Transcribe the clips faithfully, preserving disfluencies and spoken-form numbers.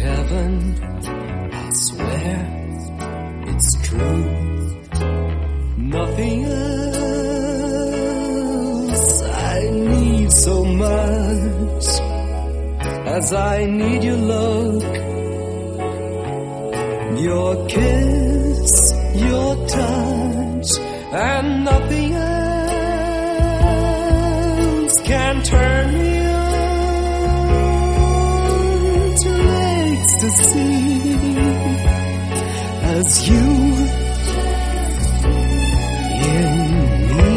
heaven. I swear it's true. Nothing else I need so much as I need your look, your kiss, your touch, and nothing else can turn me on to ecstasy as you in me.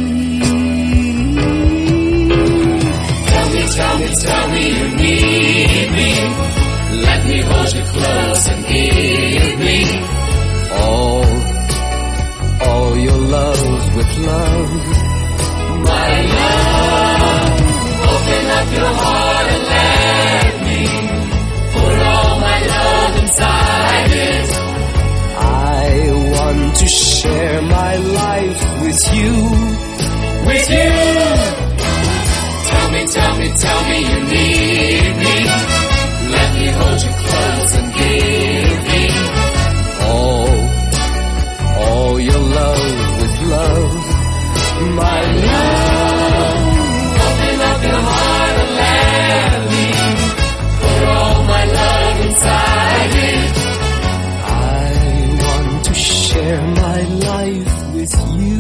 Tell me, tell me, tell me you need me. Let me hold you close and give me all, all your love with love. My love, open up your heart and let me put all my love inside it. I want to share my life with you, with you. Tell me, tell me, tell me you need me. Let me hold you close and give me all, all your love with love. My love, open up your heart and let me put all my love inside it. I want to share my life with you.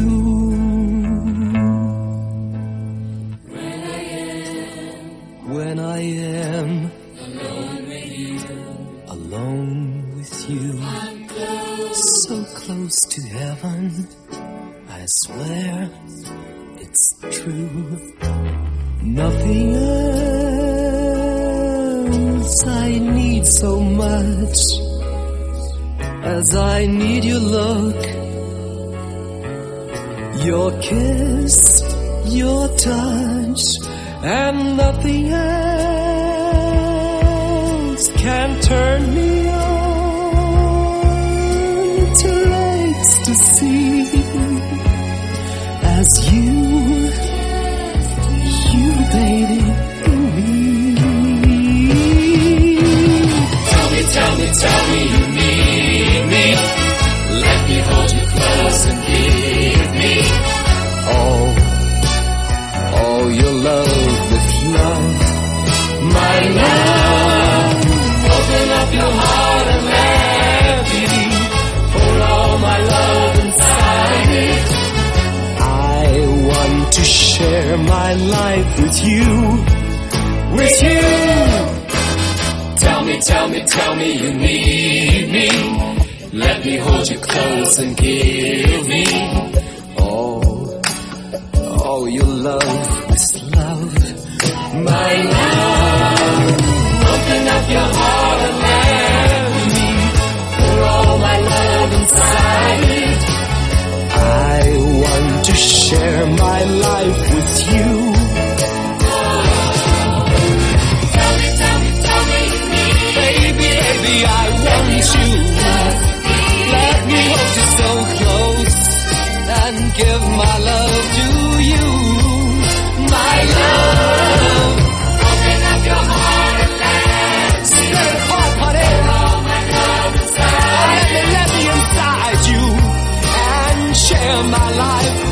When I am, when I am alone with you, alone with you, I'm close, so close to heaven. I swear it's true. Nothing else I need so much as I need your look, your kiss, your touch, and nothing else can turn me on to ecstasy as you, you baby, in me. tell me, tell me, tell me you need me. Let me hold you close and give me all, all your love with love. my love. Open up your heart and let me pour all my love inside it. I want to share my life with you, With you. Tell me, tell me, tell me you need me. Let me hold you close and give me all, all your love with love. my love. Open up your heart and let me pour all my love inside it. I want to share my life with you. Tell me, tell me, tell me you need me. Baby, baby, I want you. Let me hold you so close and give my love to you. My love, Open up your heart and let me set it apart, honey. pour all my love inside Let me, let me inside you and share my life